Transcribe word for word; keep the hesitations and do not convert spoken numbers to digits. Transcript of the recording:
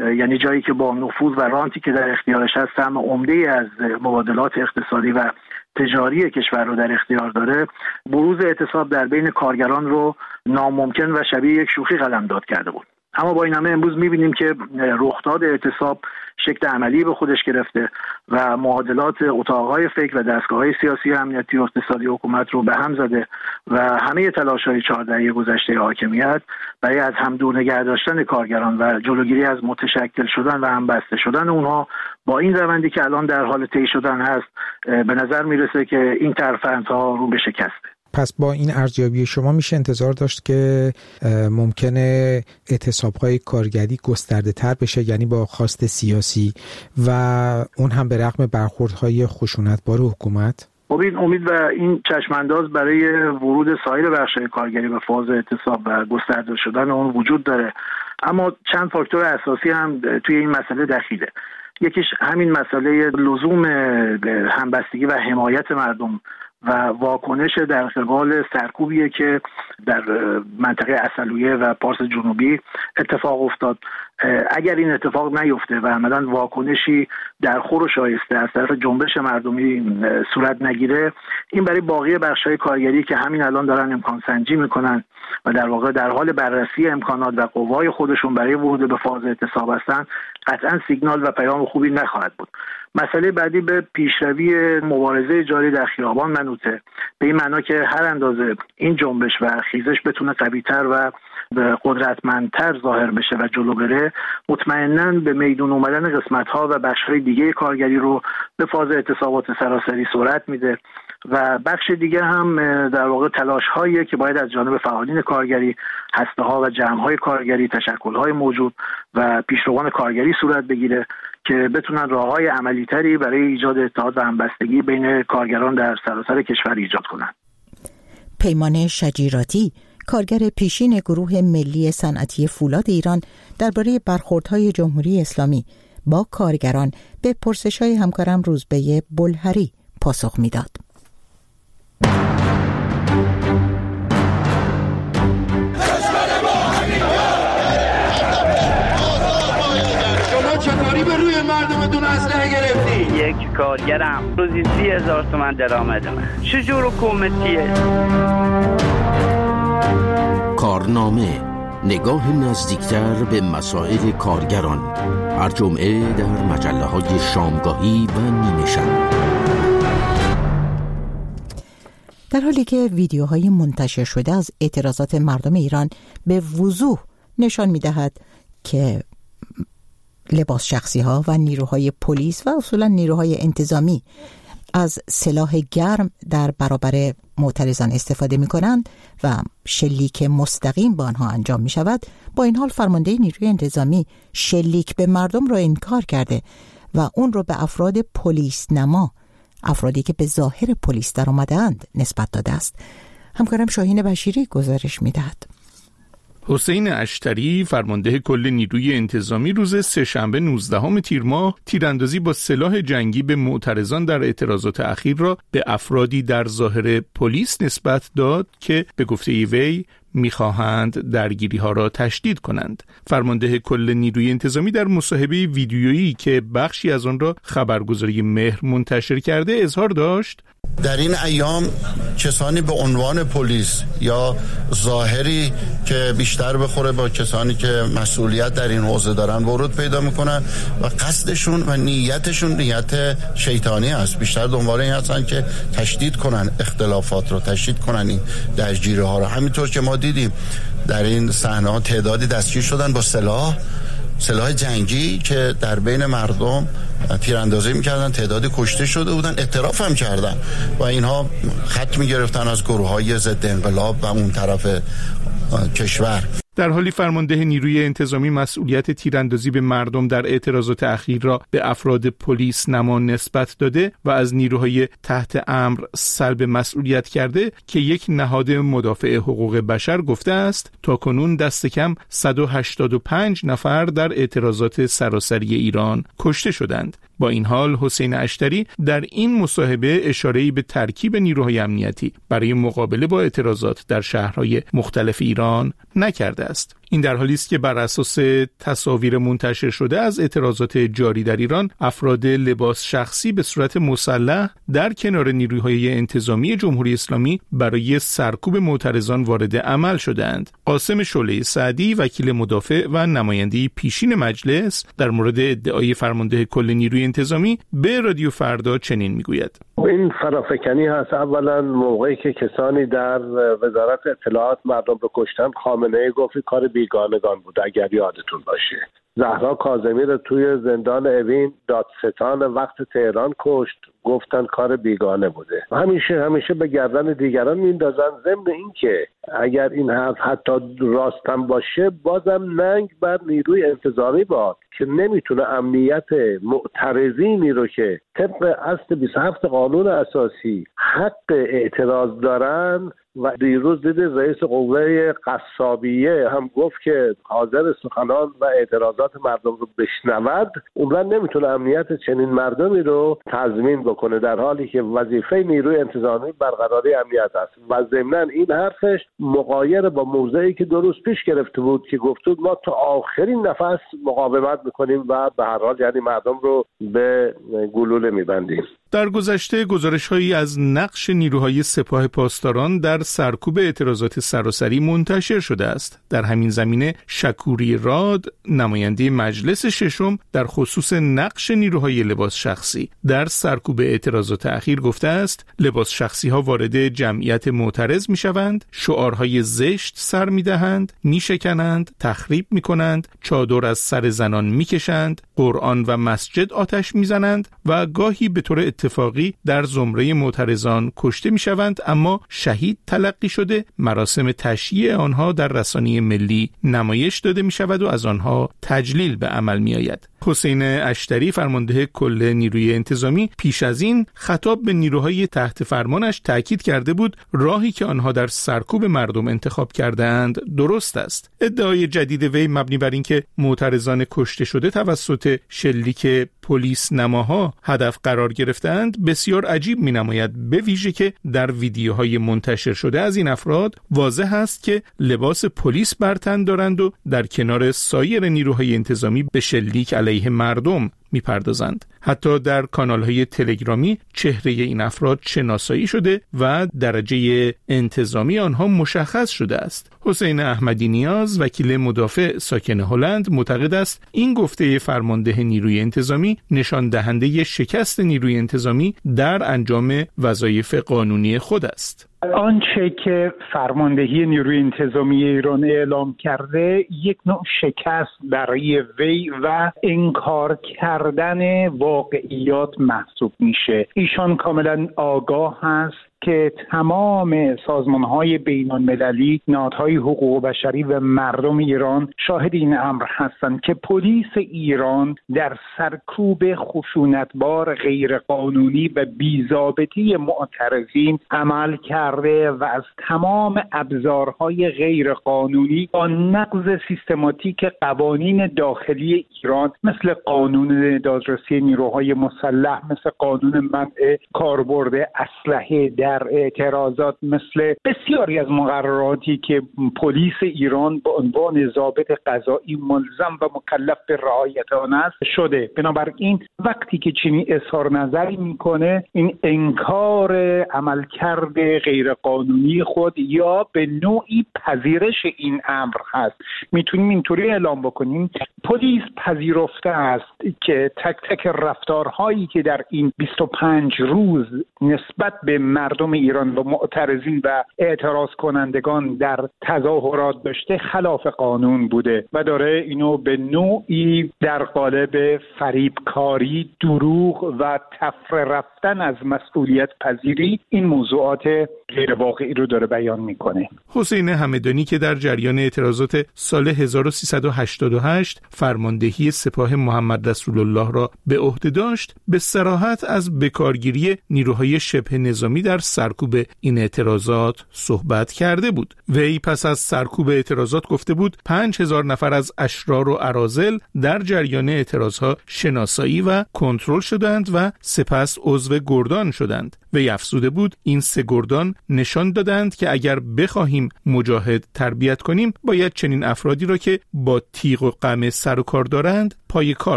یعنی جایی که با نفوذ و رانتی که در اختیارش هست سهم عمده‌ای از مبادلات اقتصادی و تجاری کشور رو در اختیار داره، بروز اعتصاب در بین کارگران رو ناممکن و شبیه یک شوخی قلمداد کرده بود. اما با این همه امروز می‌بینیم که رخداد اعتصاب شکل عملی به خودش گرفته و معادلات اتاق‌های فکر و دستگاه‌های سیاسی، امنیتی و اقتصادی حکومت رو به هم زده و همه تلاش‌های چهار دهه گذشته حاکمیت برای از هم دور نگه داشتن کارگران و جلوگیری از متشکل شدن و همبسته شدن اونها با این روندی که الان در حال طی شدن هست، به نظر میرسه که این ترفندها رو به شکسته. پس با این ارزیابی شما میشه انتظار داشت که ممکنه اعتصاب‌های کارگری گسترده تر بشه، یعنی با خواست سیاسی و اون هم به رغم برخوردهای خشونتبار حکومت؟ امید امید و این چشمانداز برای ورود سایر بخش‌های کارگری به فاز اعتصاب و گسترده شدن اون وجود داره، اما چند فاکتور اساسی هم توی این مسئله دخیله. یکیش همین مسئله لزوم همبستگی و حمایت مردم و واکنش در قبال سرکوبیه که در منطقه عسلویه و پارس جنوبی اتفاق افتاد. اگر این اتفاق نیفته و عملاً واکنشی در خور و شایسته از طرف جنبش مردمی صورت نگیره، این برای باقی بخش‌های کارگری که همین الان دارن امکان سنجی میکنن و در واقع در حال بررسی امکانات و قوای خودشون برای ورود به فاز اعتصاب هستن، قطعاً سیگنال و پیام خوبی نخواهد بود. مسئله بعدی به پیشروی مبارزه جاری در خیابان منوطه، به این معنا که هر اندازه این جنبش و خیزش بتونه قوی‌تر و قدرتمندتر ظاهر بشه و جلو بره، مطمئناً به میدون اومدن قسمت‌ها و بخش‌های دیگه کارگری رو به فاز اعتصابات سراسری سرعت میده و بخش دیگه هم در واقع تلاش‌هایی که باید از جانب فعالین کارگری، هسته‌ها و جمع‌های کارگری، تشکل‌های موجود و پیشروان کارگری صورت بگیره که بتونن راه‌های عملی‌تری برای ایجاد اتحاد و همبستگی بین کارگران در سراسر کشور ایجاد کنند. پیمان شجیراتی، کارگر پیشین گروه ملی صنعتی فولاد ایران، درباره برخوردهای جمهوری اسلامی با کارگران به پرسش‌های همکارم روزبه بلهری پاسخ می‌داد. چطوری به روی مردمتون اسلحه گرفتی؟ یک کارگرم روزی سی هزار تومن درآمدمه. چجور حکومتیه؟ کارنامه، نگاه نزدیکتر به مسائل کارگران، هر جمعه در مجله‌های شامگاهی و نیمه شب. در حالی که ویدیوهای منتشر شده از اعتراضات مردم ایران به وضوح نشان می‌دهد که لباس شخصی ها و نیروهای پلیس و اصولا نیروهای انتظامی از سلاح گرم در برابر معترضان استفاده می کنند و شلیک مستقیم با آنها انجام می شود، با این حال فرمانده نیروی انتظامی شلیک به مردم را انکار کرده و اون رو به افراد پلیس نما، افرادی که به ظاهر پلیس در آمدند، نسبت داده است. همکارم شاهین بشیری گزارش می دهد. حسین اشتری، فرمانده کل نیروی انتظامی، روز سه‌شنبه نوزدهم تیر ماه تیراندازی با سلاح جنگی به معترضان در اعتراضات اخیر را به افرادی در ظاهر پلیس نسبت داد که به گفته وی می‌خواهند درگیری ها را تشدید کنند. فرمانده کل نیروی انتظامی در مصاحبه ویدیویی که بخشی از آن را خبرگزاری مهر منتشر کرده اظهار داشت: در این ایام کسانی به عنوان پلیس یا ظاهری که بیشتر بخوره با کسانی که مسئولیت در این حوزه دارن ورود پیدا میکنن و قصدشون و نیتشون نیت شیطانی است. بیشتر دنبال این هستن که تشدید کنن اختلافات رو، تشدید کنن این درگیری ها رو. همینطور که ما دیدیم در این صحنه ها تعدادی دستگیر شدن با سلاح سلاح جنگی که در بین مردم تیراندازی میکردن، تعدادی کشته شده بودن، اعتراف هم کردن و اینها خط میگرفتن از گروه‌های ضد انقلاب و اون طرف کشور. در حالی فرمانده نیروی انتظامی مسئولیت تیراندازی به مردم در اعتراضات اخیر را به افراد پلیس نما نسبت داده و از نیروهای تحت امر سلب مسئولیت کرده که یک نهاد مدافع حقوق بشر گفته است تاکنون دست کم صد و هشتاد و پنج نفر در اعتراضات سراسری ایران کشته شدند. با این حال حسین اشتری در این مصاحبه اشاره‌ای به ترکیب نیروهای امنیتی برای مقابله با اعتراضات در شهرهای مختلف ایران نکرده است. این در حالی است که بر اساس تصاویر منتشر شده از اعتراضات جاری در ایران، افراد لباس شخصی به صورت مسلح در کنار نیروهای انتظامی جمهوری اسلامی برای سرکوب معترضان وارد عمل شدند. قاسم شعله سعدی، وکیل مدافع و نماینده پیشین مجلس، در مورد ادعای فرمانده کل نیروی انتظامی به رادیو فردا چنین میگوید: این فرافکنی هست. اولا موقعی که کسانی در وزارت اطلاعات مردم رو کشتن، خامنه‌ای گفت کار بیگانگان بود. اگر یادتون باشه زهرا کاظمی رو توی زندان اوین دادستان وقت تهران کشت، گفتن کار بیگانه بوده. همیشه همیشه به گردن دیگران میندازن. ضمن این که اگر این حرف حتی راستم باشه، بازم ننگ بر نیروی انتظامی باد که نمیتونه امنیت معترضینی رو که طبق اصل بیست و هفت قانون اساسی حق اعتراض دارن، و دیروز دید رئیس قوه قصابیه هم گفت که حاضر سخنان و اعتراضات مردم رو بشنود، عمرن نمیتونه امنیت چنین مردمی رو تضمین بکنه، در حالی که وظیفه نیروی انتظامی برقراری امنیت است. و ضمناً این حرفش مغایر با موضعی که دو روز پیش گرفته بود که گفت ما تا آخرین نفس مقاومت میکنیم و به هر حال یعنی مردم رو به گلوله میبندیم. در گذشته گزارش‌هایی از نقش نیروهای سپاه پاسداران در سرکوب اعتراضات سراسری منتشر شده است. در همین زمینه شکوری راد، نماینده مجلس ششم، در خصوص نقش نیروهای لباس شخصی در سرکوب اعتراضات اخیر گفته است: لباس شخصی‌ها وارد جمعیت معترض می‌شوند، شعارهای زشت سر می‌دهند، می‌شکنند، تخریب می‌کنند، چادر از سر زنان می‌کشند، قرآن و مسجد آتش می‌زنند و گاهی به طور اتفاقی در زمره معترضان کشته می‌شوند، اما شهید تلقی شده مراسم تشییع آنها در رسانه ملی نمایش داده می‌شود و از آنها تجلیل به عمل می‌آید. حسین اشتری، فرمانده کل نیروی انتظامی، پیش از این خطاب به نیروهای تحت فرمانش تاکید کرده بود راهی که آنها در سرکوب مردم انتخاب کرده‌اند درست است. ادعای جدید وی مبنی بر اینکه معترضان کشته شده توسط شلیک پلیس نماها هدف قرار گرفتند بسیار عجیب می‌نماید، به ویژه که در ویدیوهای منتشر شده از این افراد واضح است که لباس پلیس بر تن دارند و در کنار سایر نیروهای انتظامی به شلیک علیه مردم میپردازند. حتی در کانال‌های تلگرامی چهره این افراد شناسایی شده و درجه انتظامی آنها مشخص شده است. حسین احمدی نیاز، وکیل مدافع ساکن هلند، معتقد است این گفته فرمانده نیروی انتظامی نشان دهنده شکست نیروی انتظامی در انجام وظایف قانونی خود است. آنچه که فرماندهی نیروی انتظامی ایران اعلام کرده یک نوع شکست برای وی و انکار کردن واقعیات محسوب میشه. ایشان کاملا آگاه هست که تمام سازمان‌های بین‌المللی، نهادهای حقوق بشری و مردم ایران شاهد این امر هستند که پلیس ایران در سرکوب خشونتبار غیرقانونی و بی‌ضابطه معترضین عمل کرده و از تمام ابزارهای غیرقانونی با نقض سیستماتیک قوانین داخلی ایران مثل قانون دادرسی نیروهای مسلح، مثل قانون منع کاربرد اسلحه در اعتراضات، مثل بسیاری از مقرراتی که پلیس ایران به عنوان ضابط قضایی ملزم و مکلف به رعایت آن است شده. بنابراین وقتی که چنین اظهار نظری میکنه، این انکار عملکرد غیرقانونی خود یا به نوعی پذیرش این امر هست. میتونیم اینطوری اعلام بکنیم پلیس پذیرفته است که تک تک رفتارهایی که در این بیست و پنج روز نسبت به مردم ایران و معترضین و اعتراض کنندگان در تظاهرات داشته خلاف قانون بوده و داره اینو به نوعی در قالب فریبکاری، دروغ و تفره رفتن از مسئولیت پذیری این موضوعات غیر واقعی رو داره بیان میکنه. حسین همدانی که در جریان اعتراضات سال هزار و سیصد و هشتاد و هشت فرماندهی سپاه محمد رسول الله را به عهده داشت، به صراحت از بکارگیری نیروهای شبه نظامی در سرکوب این اعتراضات صحبت کرده بود. وی پس از سرکوب اعتراضات گفته بود پنج هزار نفر از اشرار و اراذل در جریان اعتراضها شناسایی و کنترل شدند و سپس عضو گردان شدند. وی افزوده بود این سه گردان نشان دادند که اگر بخواهیم مجاهد تربیت کنیم باید چنین افرادی را که با تیغ و قمع سر و کار دارند پای کار